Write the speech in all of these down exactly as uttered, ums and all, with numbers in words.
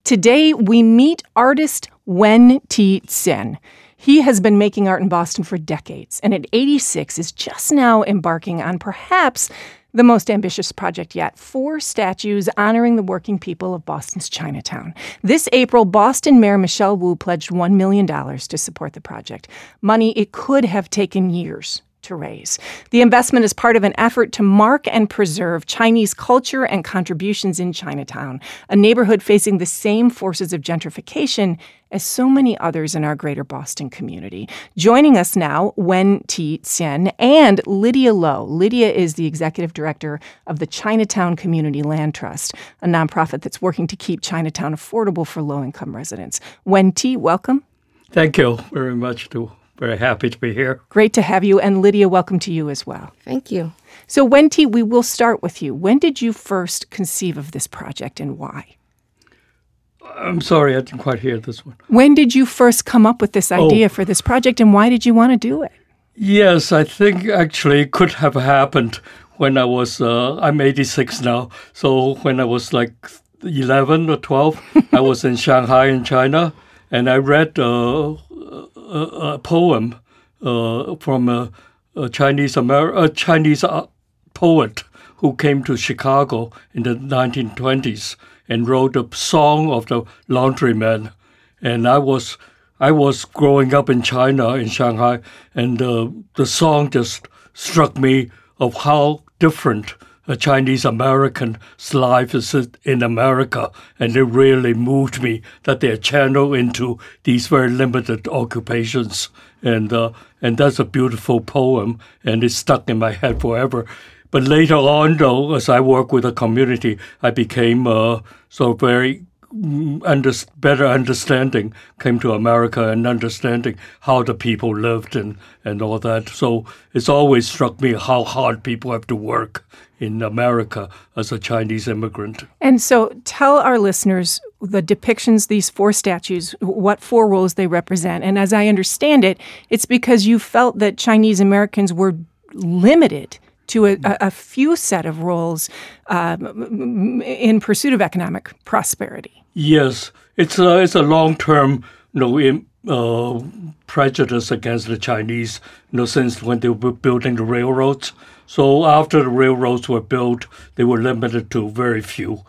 Today, we meet artist Wen Ti-hsien. He has been making art in Boston for decades, and at eighty-six is just now embarking on perhaps the most ambitious project yet, four statues honoring the working people of Boston's Chinatown. This April, Boston Mayor Michelle Wu pledged one million dollars to support the project, money it could have taken years to raise. The investment is part of an effort to mark and preserve Chinese culture and contributions in Chinatown, a neighborhood facing the same forces of gentrification as so many others in our greater Boston community. Joining us now, Wen Ti-hsien and Lydia Lowe. Lydia is the executive director of the Chinatown Community Land Trust, a nonprofit that's working to keep Chinatown affordable for low-income residents. Wen Ti, welcome. Thank you very much, too. Very happy to be here. Great to have you. And Lydia, welcome to you as well. Thank you. So Wen Ti, we will start with you. When did you first conceive of this project and why? I'm sorry, I didn't quite hear this one. When did you first come up with this idea oh. for this project and why did you want to do it? Yes, I think actually it could have happened when I was, uh, I'm eighty-six now. So when I was like eleven or twelve, I was in Shanghai in China and I read uh, a, a poem uh, from a, a Chinese Amer- a Chinese uh, poet who came to Chicago in the nineteen twenties and wrote a song of the laundryman. And I was I was growing up in China, in Shanghai, and uh, the song just struck me of how different a Chinese American's life is in America, and it really moved me that they're channeled into these very limited occupations, and uh, and that's a beautiful poem, and it's stuck in my head forever. But later on, though, as I work with the community, I became uh, so very under, better understanding, came to America and understanding how the people lived and, and all that. So it's always struck me how hard people have to work in America as a Chinese immigrant. And so tell our listeners the depictions, these four statues, what four roles they represent. And as I understand it, it's because you felt that Chinese Americans were limited to a, a few set of roles um, in pursuit of economic prosperity. Yes, it's a, it's a long-term you know, in, uh, prejudice against the Chinese you know, since when they were building the railroads. So after the railroads were built, they were limited to very few.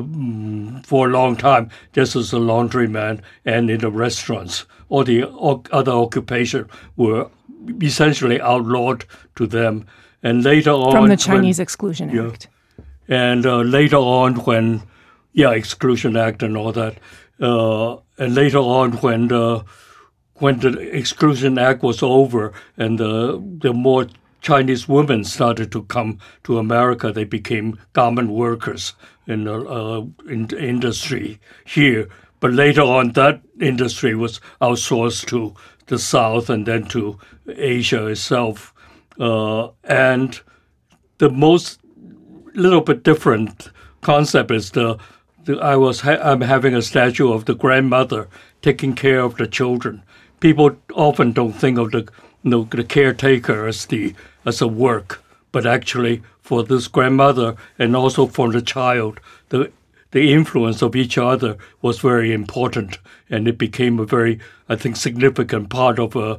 Um, for a long time, this was a laundryman and in the restaurants. All the o- other occupations were essentially outlawed to them. And later on, from the Chinese when, Exclusion yeah, Act. And uh, later on, when yeah, Exclusion Act and all that, uh, and later on, when the when the Exclusion Act was over, and the the more Chinese women started to come to America, they became garment workers in the uh, in the industry here. But later on, that industry was outsourced to the South and then to Asia itself. Uh, and the most little bit different concept is the, the I was ha- I'm having a statue of the grandmother taking care of the children. People often don't think of the you know, the caretaker as the as a work, but actually for this grandmother and also for the child, the the influence of each other was very important, and it became a very, I think, significant part of a,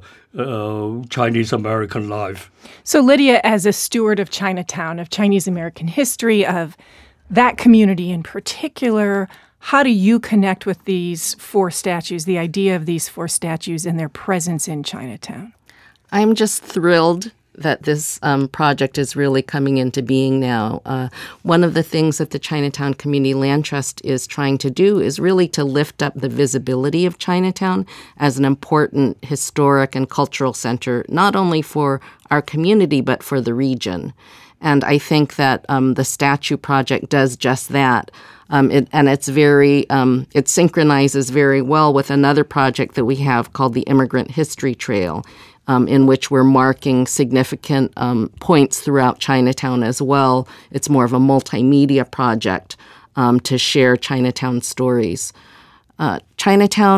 a Chinese American life. So Lydia, as a steward of Chinatown, of Chinese American history, of that community in particular, how do you connect with these four statues, the idea of these four statues and their presence in Chinatown? I'm just thrilled that this um, project is really coming into being now. Uh, one of the things that the Chinatown Community Land Trust is trying to do is really to lift up the visibility of Chinatown as an important historic and cultural center, not only for our community, but for the region. And I think that um, the statue project does just that. Um, it, and it's very, um, it synchronizes very well with another project that we have called the Immigrant History Trail, Um, in which we're marking significant um, points throughout Chinatown as well. It's more of a multimedia project um, to share Chinatown stories. Uh, Chinatown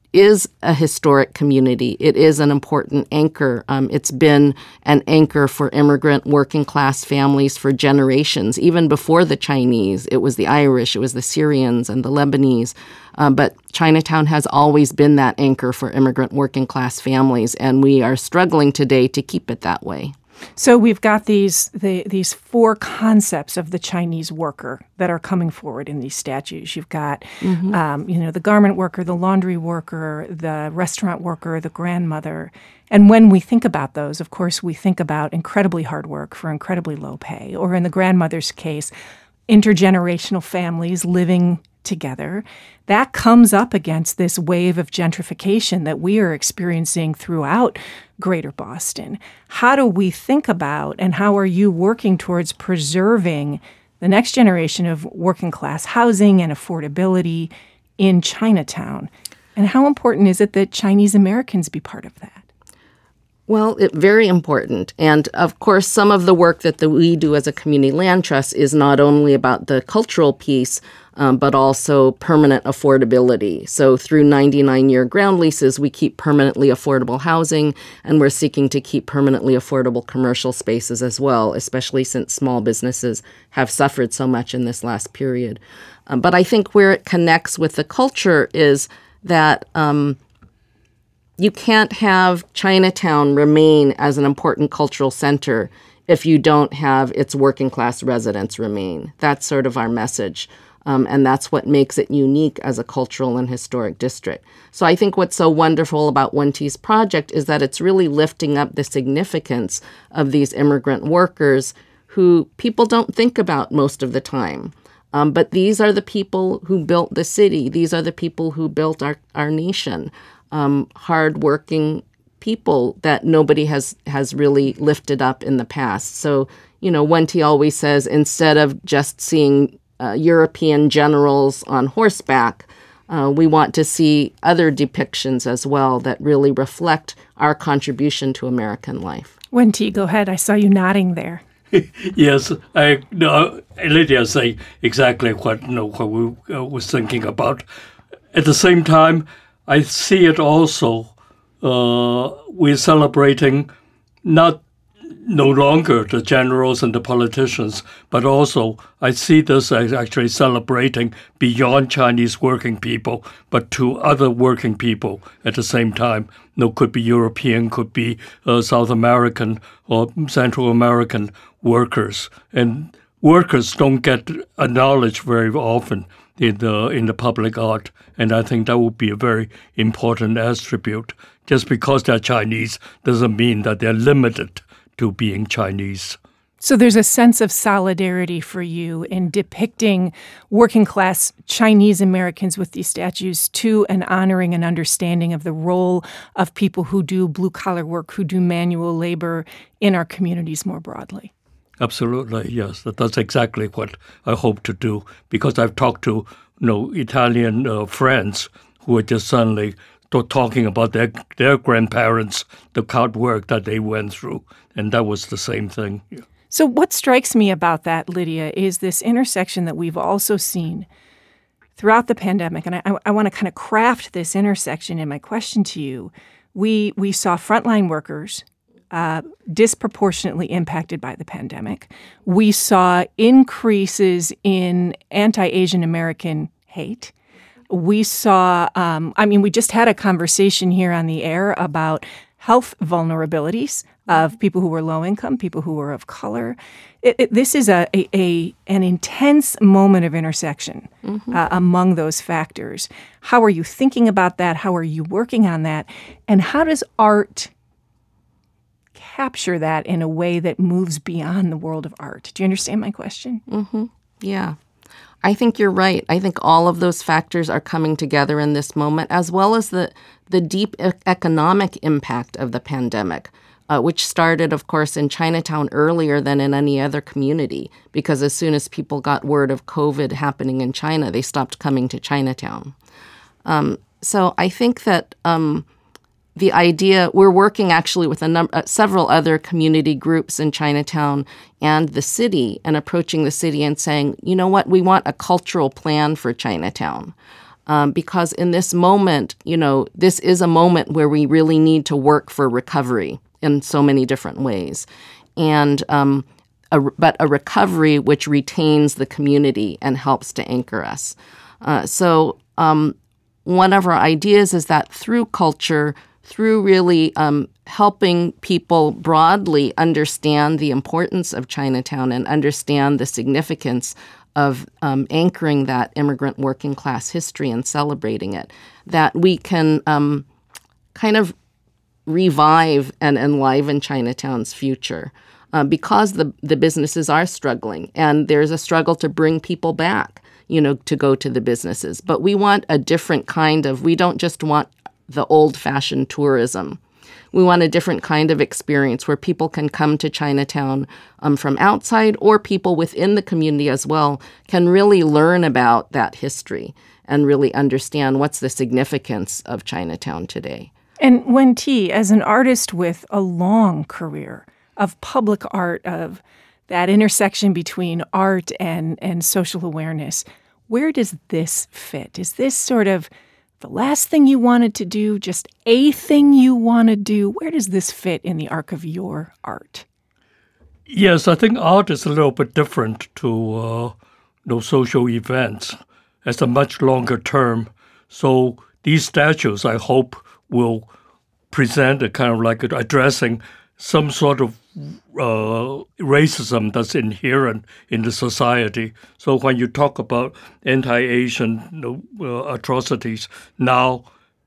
is a historic community. It is an important anchor. Um, it's been an anchor for immigrant working class families for generations. Even before the Chinese, it was the Irish, it was the Syrians and the Lebanese. Um, but Chinatown has always been that anchor for immigrant working class families, and we are struggling today to keep it that way. So we've got these the, these four concepts of the Chinese worker that are coming forward in these statues. You've got, mm-hmm. um, you know, the garment worker, the laundry worker, the restaurant worker, the grandmother. And when we think about those, of course, we think about incredibly hard work for incredibly low pay, or in the grandmother's case, intergenerational families living together. That comes up against this wave of gentrification that we are experiencing throughout Greater Boston. How do we think about, and how are you working towards preserving the next generation of working class housing and affordability in Chinatown? And how important is it that Chinese Americans be part of that? Well, it, very important. And of course, some of the work that the, we do as a community land trust is not only about the cultural piece, um, but also permanent affordability. So through ninety-nine year ground leases, we keep permanently affordable housing, and we're seeking to keep permanently affordable commercial spaces as well, especially since small businesses have suffered so much in this last period. Um, but I think where it connects with the culture is that um, you can't have Chinatown remain as an important cultural center if you don't have its working class residents remain. That's sort of our message. Um, and that's what makes it unique as a cultural and historic district. So I think what's so wonderful about Wen Ti's project is that it's really lifting up the significance of these immigrant workers who people don't think about most of the time. Um, but these are the people who built the city. These are the people who built our, our nation. Um, hardworking people that nobody has, has really lifted up in the past. So, you know, Wen Ti always says, instead of just seeing uh, European generals on horseback, uh, we want to see other depictions as well that really reflect our contribution to American life. Wen Ti, go ahead. I saw you nodding there. Yes, I no, Lydia say exactly what, you know, what we uh, was thinking about. At the same time, I see it also, uh, we're celebrating not no longer the generals and the politicians, but also I see this as actually celebrating beyond Chinese working people, but to other working people at the same time. No, could be European, could be uh, South American or Central American workers. And workers don't get acknowledged very often in the in the public art, and I think that would be a very important attribute. Just because they're Chinese doesn't mean that they're limited to being Chinese. So there's a sense of solidarity for you in depicting working class Chinese Americans with these statues too, and honoring and understanding of the role of people who do blue collar work, who do manual labor in our communities more broadly. Absolutely, yes. That's exactly what I hope to do, because I've talked to you know, Italian uh, friends who are just suddenly talking about their their grandparents, the hard work that they went through, and that was the same thing. Yeah. So what strikes me about that, Lydia, is this intersection that we've also seen throughout the pandemic, and I, I want to kind of craft this intersection in my question to you. We, we saw frontline workers Uh, disproportionately impacted by the pandemic. We saw increases in anti-Asian American hate. We saw, um, I mean, we just had a conversation here on the air about health vulnerabilities of people who were low income, people who were of color. It, it, this is a, a, a an intense moment of intersection mm-hmm. uh, among those factors. How are you thinking about that? How are you working on that? And how does art capture that in a way that moves beyond the world of art? Do you understand my question? Mm-hmm. Yeah. I think you're right. I think all of those factors are coming together in this moment, as well as the, the deep e- economic impact of the pandemic, uh, which started, of course, in Chinatown earlier than in any other community, because as soon as people got word of COVID happening in China, they stopped coming to Chinatown. Um, so I think that um, the idea, we're working actually with a number, uh, several other community groups in Chinatown and the city, and approaching the city and saying, you know what, we want a cultural plan for Chinatown. Um, because in this moment, you know, this is a moment where we really need to work for recovery in so many different ways. And um, a, but a recovery which retains the community and helps to anchor us. Uh, so um, one of our ideas is that through culture, through really um, helping people broadly understand the importance of Chinatown and understand the significance of um, anchoring that immigrant working class history and celebrating it, that we can um, kind of revive and enliven Chinatown's future. Uh, because the, the businesses are struggling, and there's a struggle to bring people back, you know, to go to the businesses. But we want a different kind of, we don't just want the old-fashioned tourism. We want a different kind of experience where people can come to Chinatown um, from outside, or people within the community as well can really learn about that history and really understand what's the significance of Chinatown today. And Wen Ti, as an artist with a long career of public art, of that intersection between art and, and social awareness, where does this fit? Is this sort of the last thing you wanted to do, just a thing you want to do? Where does this fit in the arc of your art? Yes, I think art is a little bit different to uh, you know, social events. It's a much longer term. So these statues, I hope, will present a kind of like addressing some sort of uh, racism that's inherent in the society. So when you talk about anti-Asian you know, uh, atrocities, now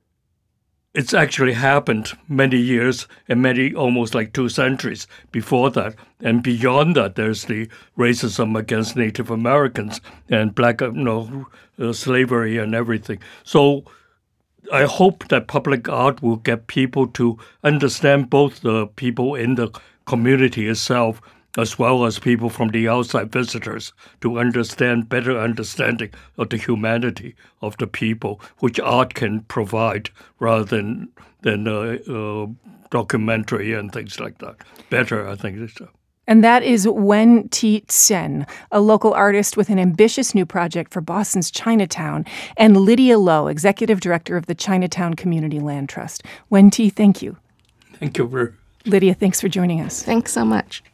it's actually happened many years and many, almost like two centuries before that. And beyond that, there's the racism against Native Americans and black, you know, uh, slavery and everything. So I hope that public art will get people to understand both the people in the community itself as well as people from the outside visitors to understand better understanding of the humanity of the people, which art can provide rather than than uh, uh, documentary and things like that. Better, I think. So. And that is Wen Ti Tsen, a local artist with an ambitious new project for Boston's Chinatown, and Lydia Lowe, Executive Director of the Chinatown Community Land Trust. Wen Ti, thank you. Thank you very much. Lydia, thanks for joining us. Thanks so much.